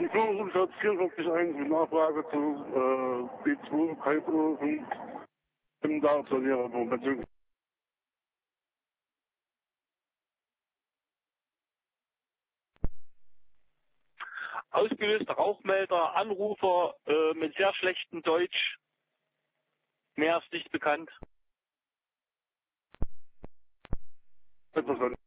Die Führungsschatz 441 mit Nachfrage zu B2 Kalkofen im Darmstadtierer Information. Ausgelöster Rauchmelder, Anrufer mit sehr schlechtem Deutsch. Mehr ist nicht bekannt. Interessant.